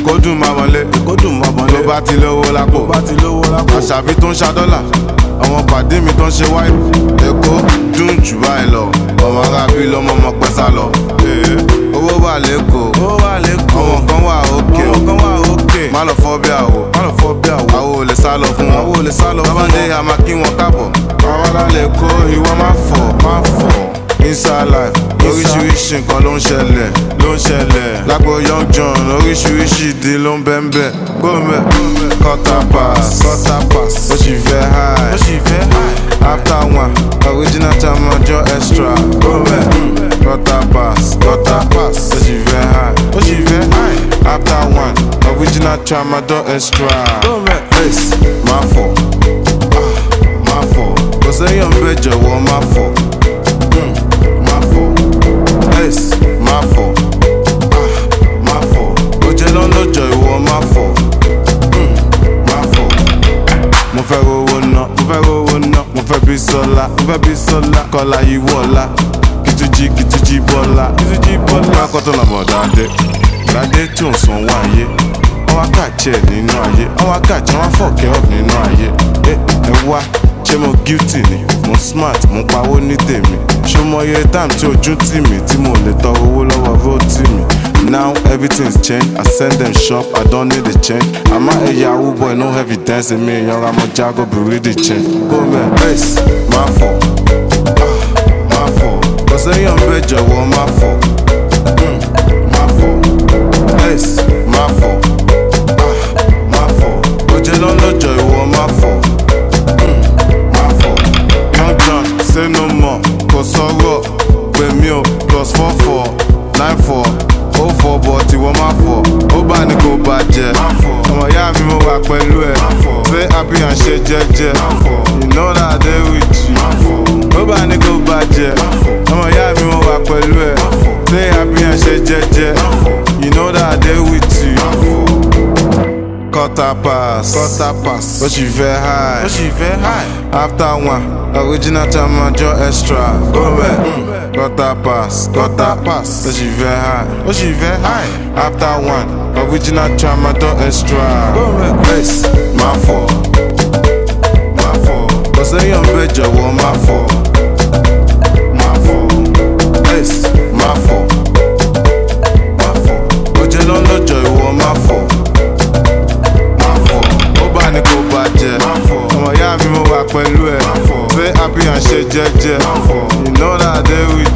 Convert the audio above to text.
Èkó dùn máa wọlé, ló bá ti lówó lápò. Àṣàbí tó ń ṣa dọ́là, àwọn pàdé mi tó ń ṣe wáyé. Èkó dùn jù báyìí lọ, ọmọ arábí lọmọ ọmọ pẹ́ sá lọ. Owó wà lẹ́kọ̀ọ́, àwọn kan wà òkè. Má lọ fọ́ bí àwò, àwò ò lè sá lọ fún wọn. Bábándé a máa kí wọn káàbọ̀. Àwọn alálẹ̀ kó ìwọ má fọ̀. Inside life, oríṣiríṣi nǹkan ló ń ṣẹlẹ̀. Lágbo Young John, oríṣiríṣi ìdí ló ń bẹ́ńbẹ́. Gómẹ̀, quarter pass, ó sì fẹ́ high. After one, original Tramadol extra. Gómẹ̀, quarter pass, ó sì fẹ́ high. After one, original Tramadol extra. Gómẹ̀, ace, má fọ̀. Kò sẹ́yìn bẹ́ẹ̀ jọ̀wọ́ má fọ̀. Má fọ̀. Ó jẹ́ lọ́lọ́jọ́ ìwọ má fọ̀. Mo fẹ́ rówó ná, mo fẹ́ bí sọ́lá. Kọ́lá yìí wọ̀lá, kìtújí bọ́lá. Lákọ̀tọ̀ làbọ̀ dáadé tí ò ń sanwó ayé. Wọ́n wá kàjẹ́ nínú ayé, wọ́n wá fọ̀kẹ́ up nínú ayé. Ẹ wá, ṣé mo guilty ni? Mo smart, mo pawó ní tèmi. Ṣé mo yẹ time tí ojú tì mí tí mo lè tọrọ owó lọ́wọ́ road tì mí? Now everything's changed, I send them shop, I don't need a change. I'm a Yahoo boy, no evidence in me. Young I'm a Jago, but really change. Go man, ace, má fọ̀. Kò sẹ́yìn bẹ́ẹ̀ jọ̀wọ́ má fọ̀. Ace, má fọ̀. Ó jẹ́ lọ́lọ́jọ́ ìwọ má fọ̀. Young John, say no more, kò sọ̀rọ̀ pè mí o, +44 94 04 but ìwọ má fọ̀. Ó bá ní kò bàjẹ́, ọmọ ìyá mi mo wà pẹ̀lú ẹ̀. Say happy and ṣe jẹ́jẹ́, you know that I dey with you. Ó bá ní kò bàjẹ́, ọmọ ìyá mi mo wà pẹ̀lú ẹ̀. Say happy and ṣe jẹ́jẹ́, you know that I dey with you. Quarter pass, ó sì fẹ́ high. After one, original Tramadol extra. Gómẹ̀, quarter pass, ó sì fẹ́ high. After one, original Tramadol extra. Gómẹ̀, ace, má fọ̀. Kò sẹ́yìn bẹ́ẹ̀ jọ̀wọ́ má fọ̀. Ace, má fọ̀. Ó jẹ́ lọ́lọ́jọ́ ìwọ má fọ̀. Ní kò bàjẹ́, ọmọ ìyá mi mo wà pẹ̀lú ẹ̀. Say happy and ṣe jẹ́jẹ́, you know that I dey with you.